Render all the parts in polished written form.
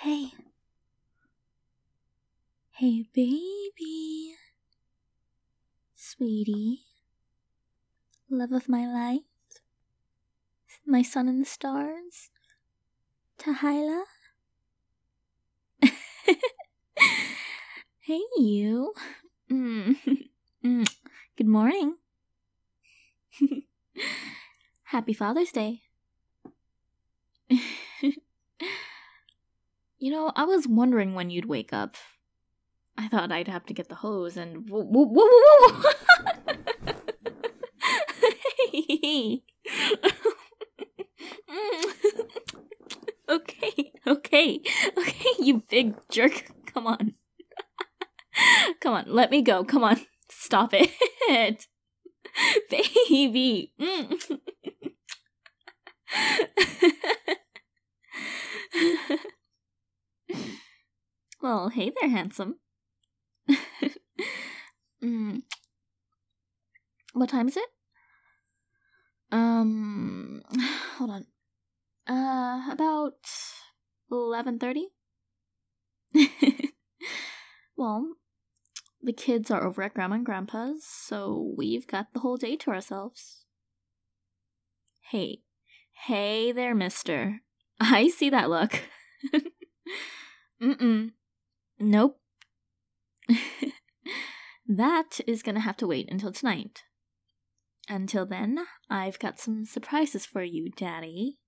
Hey. Hey, baby. Sweetie. Love of my life. My sun and the stars. Tahila. Hey, you. Good morning. Happy Father's Day. You know, I was wondering when you'd wake up. I thought I'd have to get the hose and... Whoa. Hey. Okay, you big jerk. Come on. Come on, let me go. Come on. Stop it. Baby. Well, hey there, handsome. What time is it? Hold on. About 11:30? Well, the kids are over at Grandma and Grandpa's, so we've got the whole day to ourselves. Hey there, mister. I see that look. Nope. That is gonna have to wait until tonight. Until then, I've got some surprises for you, Daddy.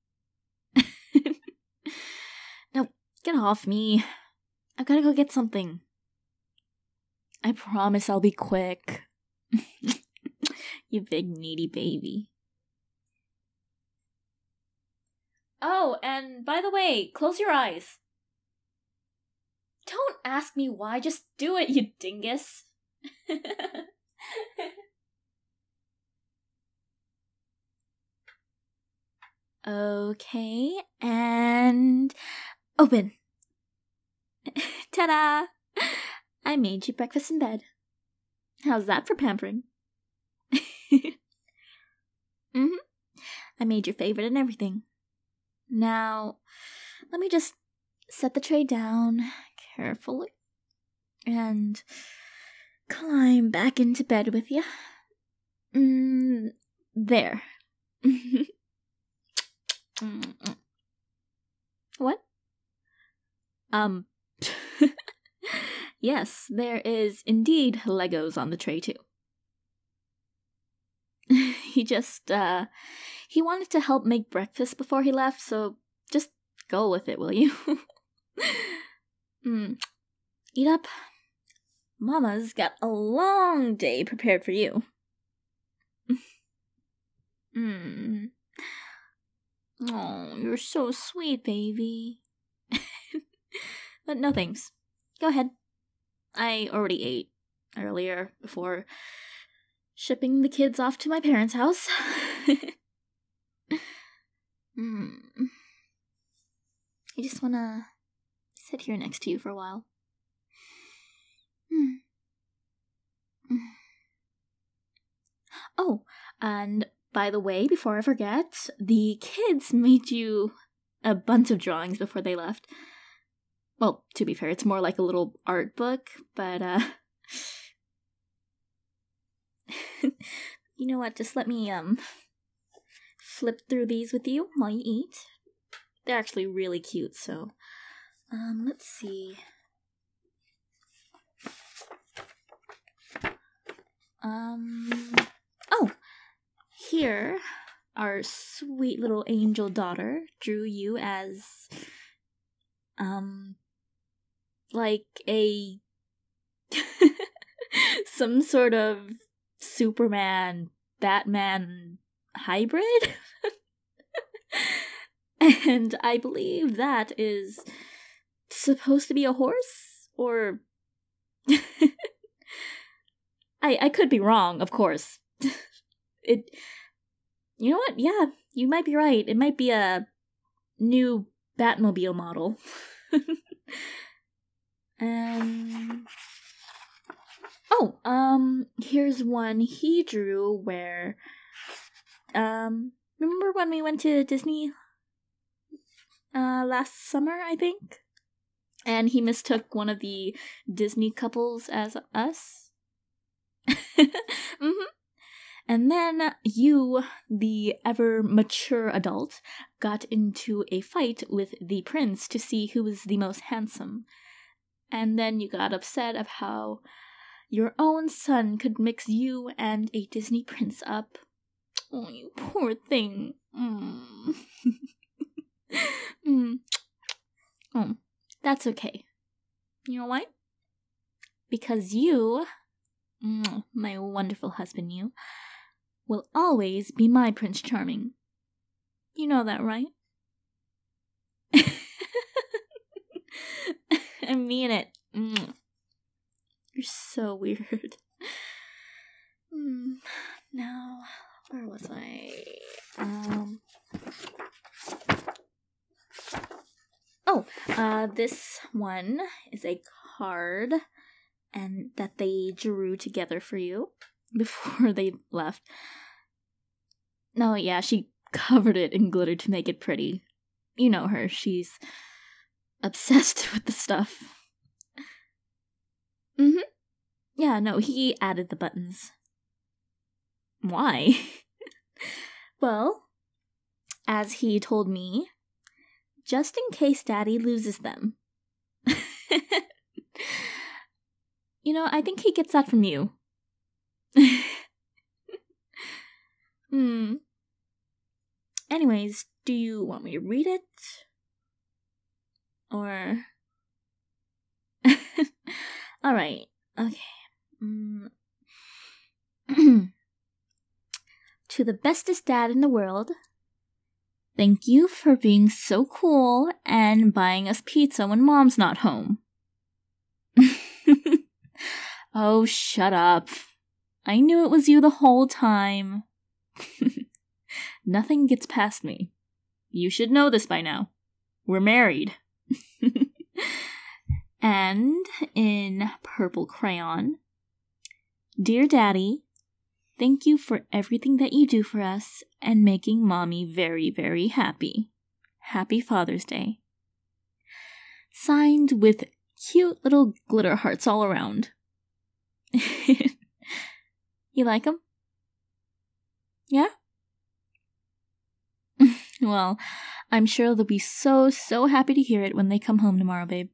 Now, get off me. I've gotta go get something. I promise I'll be quick. You big needy baby. Oh, and by the way, close your eyes. Don't ask me why, just do it, you dingus. Okay, and open. Ta-da! I made you breakfast in bed. How's that for pampering? I made your favorite and everything. Now, let me just set the tray down carefully and climb back into bed with you. There. What? Yes, there is indeed Legos on the tray too. He just, he wanted to help make breakfast before he left, so just go with it, will you? Eat up. Mama's got a long day prepared for you. Oh, you're so sweet, baby. But no thanks. Go ahead. I already ate earlier before shipping the kids off to my parents' house. I just wanna sit here next to you for a while. Oh, and by the way, before I forget, the kids made you a bunch of drawings before they left. Well, to be fair, it's more like a little art book, but, you know what, just let me, flip through these with you while you eat. They're actually really cute, so, let's see. Oh! Here, our sweet little angel daughter drew you as, like a some sort of Superman, Batman hybrid? And I believe that is supposed to be a horse, or... I could be wrong, of course. You know what? Yeah, you might be right. It might be a new Batmobile model. Here's one he drew where, remember when we went to Disney last summer, I think? And he mistook one of the Disney couples as us. Mm-hmm. And then you, the ever mature adult, got into a fight with the prince to see who was the most handsome. And then you got upset of how your own son could mix you and a Disney prince up. Oh, you poor thing. Oh, that's okay. You know why? Because you, my wonderful husband, you, will always be my Prince Charming. You know that, right? I mean it. You're so weird. Now, where was I? This one is a card and that they drew together for you before they left. No, yeah, she covered it in glitter to make it pretty. You know her, she's obsessed with the stuff. Yeah, no, he added the buttons. Why? Well, as he told me, just in case Daddy loses them. You know, I think he gets that from you. Anyways, do you want me to read it? Or... Alright, okay. To the bestest dad in the world, thank you for being so cool and buying us pizza when Mom's not home. Oh, shut up. I knew it was you the whole time. Nothing gets past me. You should know this by now. We're married. And in purple crayon, Dear Daddy, thank you for everything that you do for us and making Mommy very, very happy. Happy Father's Day. Signed with cute little glitter hearts all around. You like them? Yeah? Well, I'm sure they'll be so happy to hear it when they come home tomorrow, babe.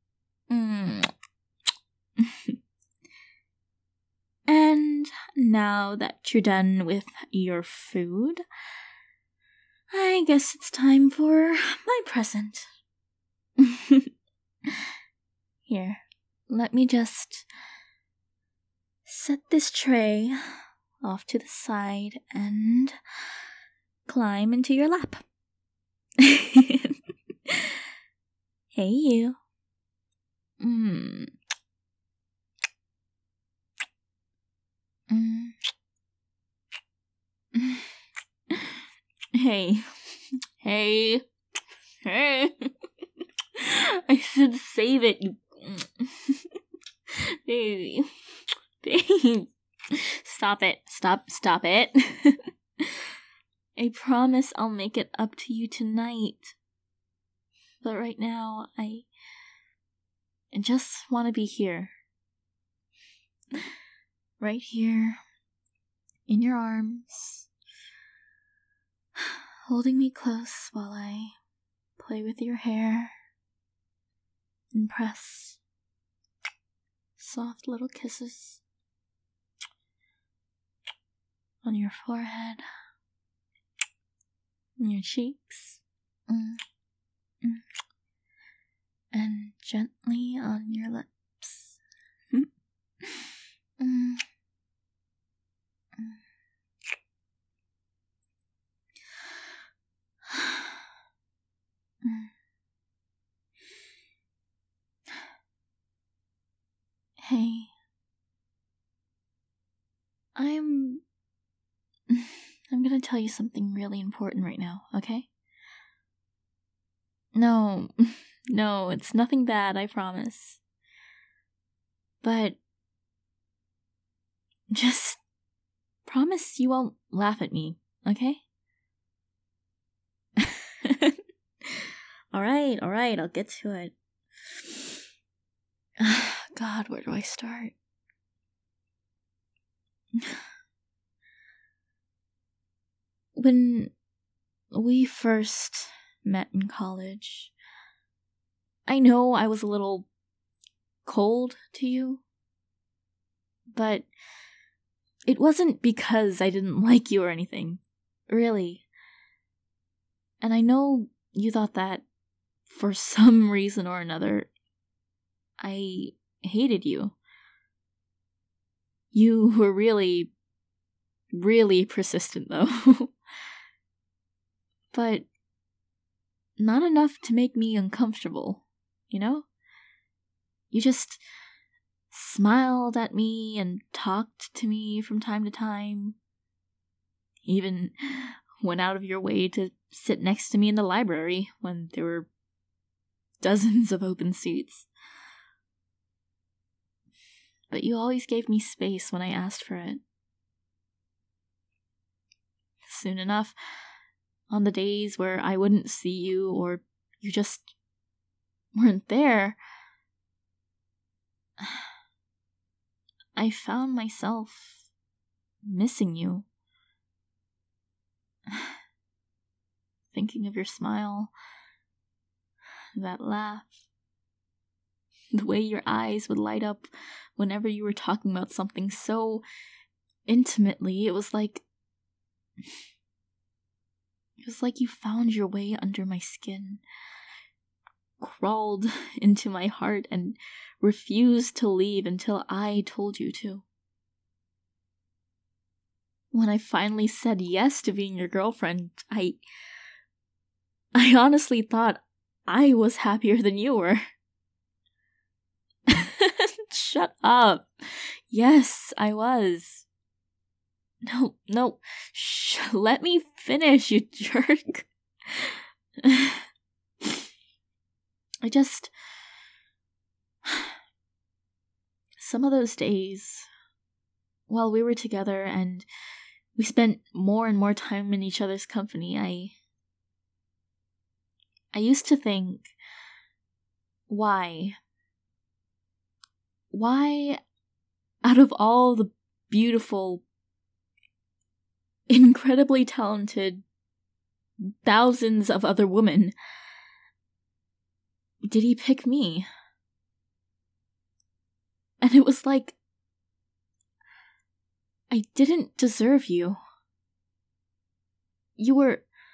And now that you're done with your food, I guess it's time for my present. Here, let me just set this tray off to the side and climb into your lap. Hey, you. Hey. I said save it, you... Baby. Babe. Stop it. Stop it. I promise I'll make it up to you tonight. But right now, I just want to be here. Right here. In your arms. Holding me close while I play with your hair. And press soft little kisses on your forehead, on your cheeks, and gently on your lips. Hey, I'm gonna tell you something really important right now, okay? No, it's nothing bad, I promise. But just promise you won't laugh at me, okay? Alright, I'll get to it. God, where do I start? When we first met in college, I know I was a little cold to you, but it wasn't because I didn't like you or anything, really. And I know you thought that for some reason or another, I hated you. You were really, really persistent, though. But not enough to make me uncomfortable, you know? You just smiled at me and talked to me from time to time. Even went out of your way to sit next to me in the library when there were dozens of open seats. But you always gave me space when I asked for it. Soon enough, on the days where I wouldn't see you or you just weren't there, I found myself missing you. Thinking of your smile, that laugh, the way your eyes would light up whenever you were talking about something so intimately. It was like you found your way under my skin, crawled into my heart, and refused to leave until I told you to. When I finally said yes to being your girlfriend, I honestly thought I was happier than you were. Shut up. Yes, I was. No, shh, let me finish, you jerk. Some of those days, while we were together and we spent more and more time in each other's company, I used to think, why, out of all the beautiful, incredibly talented thousands of other women, did he pick me? And it was like, I didn't deserve you. You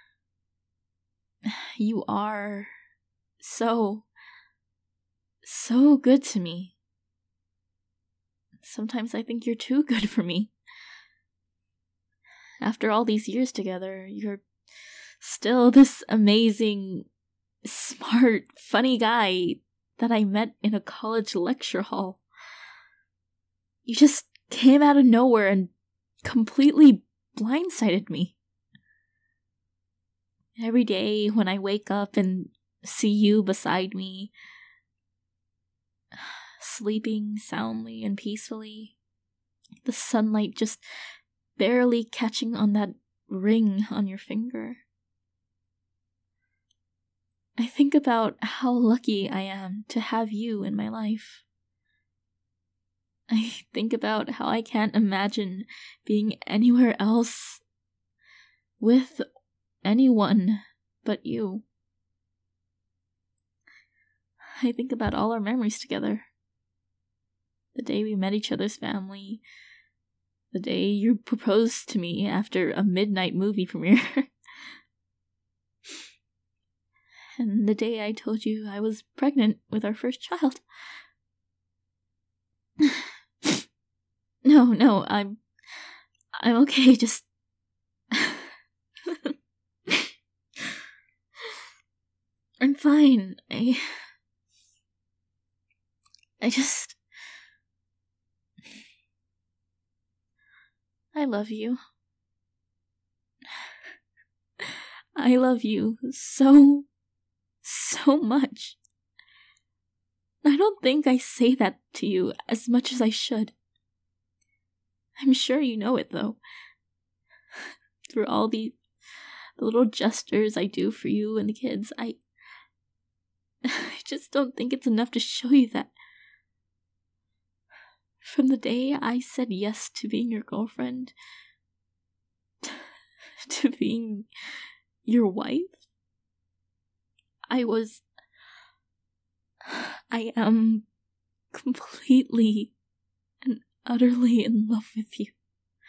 are so good to me. Sometimes I think you're too good for me. After all these years together, you're still this amazing, smart, funny guy that I met in a college lecture hall. You just came out of nowhere and completely blindsided me. Every day when I wake up and see you beside me, sleeping soundly and peacefully, the sunlight just barely catching on that ring on your finger, I think about how lucky I am to have you in my life. I think about how I can't imagine being anywhere else with anyone but you. I think about all our memories together. The day we met each other's family. The day you proposed to me after a midnight movie premiere. And the day I told you I was pregnant with our first child. No, I'm okay, just... I'm fine. I just... I love you. I love you so much. I don't think I say that to you as much as I should. I'm sure you know it, though. Through all the little gestures I do for you and the kids, I just don't think it's enough to show you that from the day I said yes to being your girlfriend, to being your wife, I am completely and utterly in love with you.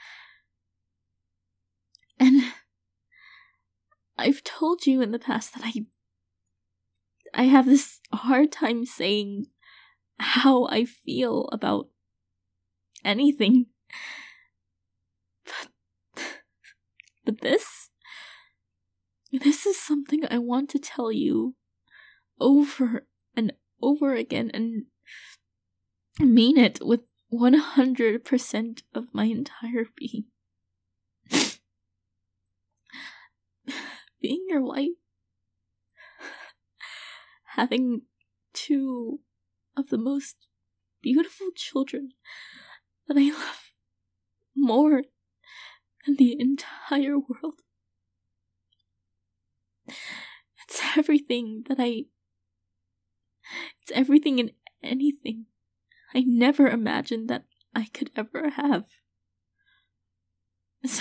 And I've told you in the past that I have this hard time saying how I feel about anything. But this is something I want to tell you over and over again and mean it with 100% of my entire being. Being your wife, having two of the most beautiful children that I love more than the entire world. It's everything it's everything and anything I never imagined that I could ever have. So,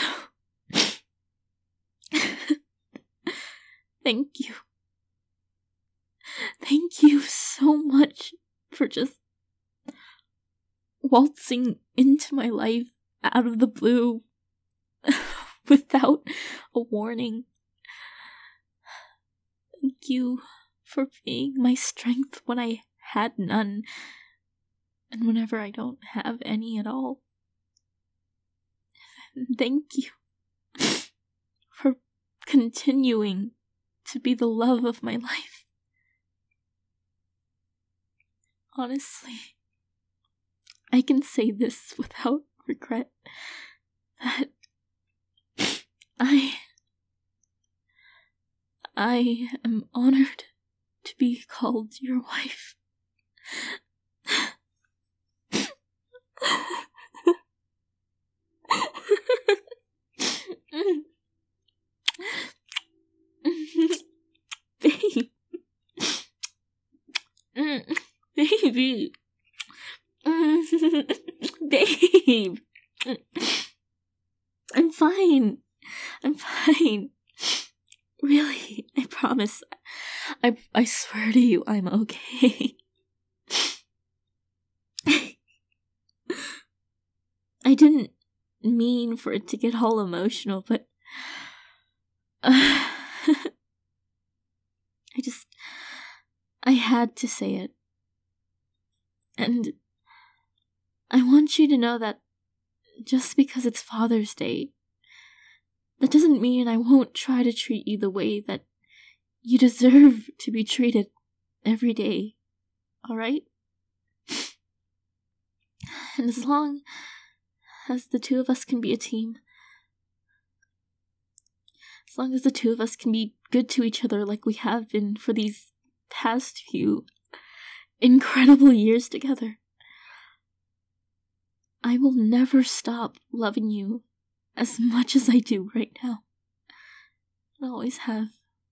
thank you. Thank you so much for just waltzing into my life out of the blue without a warning. Thank you for being my strength when I had none, and whenever I don't have any at all. Thank you for continuing to be the love of my life. Honestly, I can say this without regret, that I am honored to be called your wife. Babe. Baby. Babe. I'm fine. Really, I promise. I swear to you, I'm okay. I didn't mean for it to get all emotional, but I had to say it. And I want you to know that just because it's Father's Day, that doesn't mean I won't try to treat you the way that you deserve to be treated every day, alright? And as long as the two of us can be a team, as long as the two of us can be good to each other like we have been for these past few incredible years together, I will never stop loving you as much as I do right now. I always have.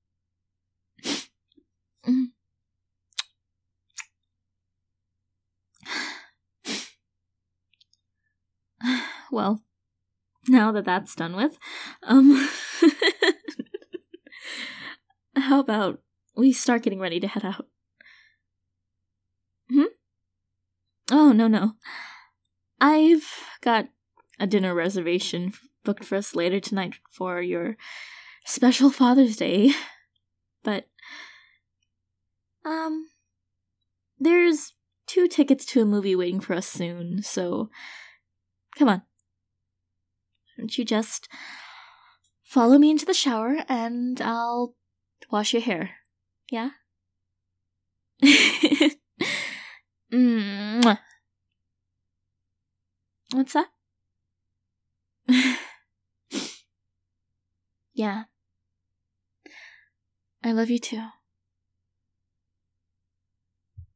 Well, now that that's done with, how about we start getting ready to head out? Oh, no. I've got a dinner reservation booked for us later tonight for your special Father's Day. But, there's 2 tickets to a movie waiting for us soon, so come on. Why don't you just follow me into the shower and I'll wash your hair. Yeah? Mwah. What's that? Yeah. I love you too.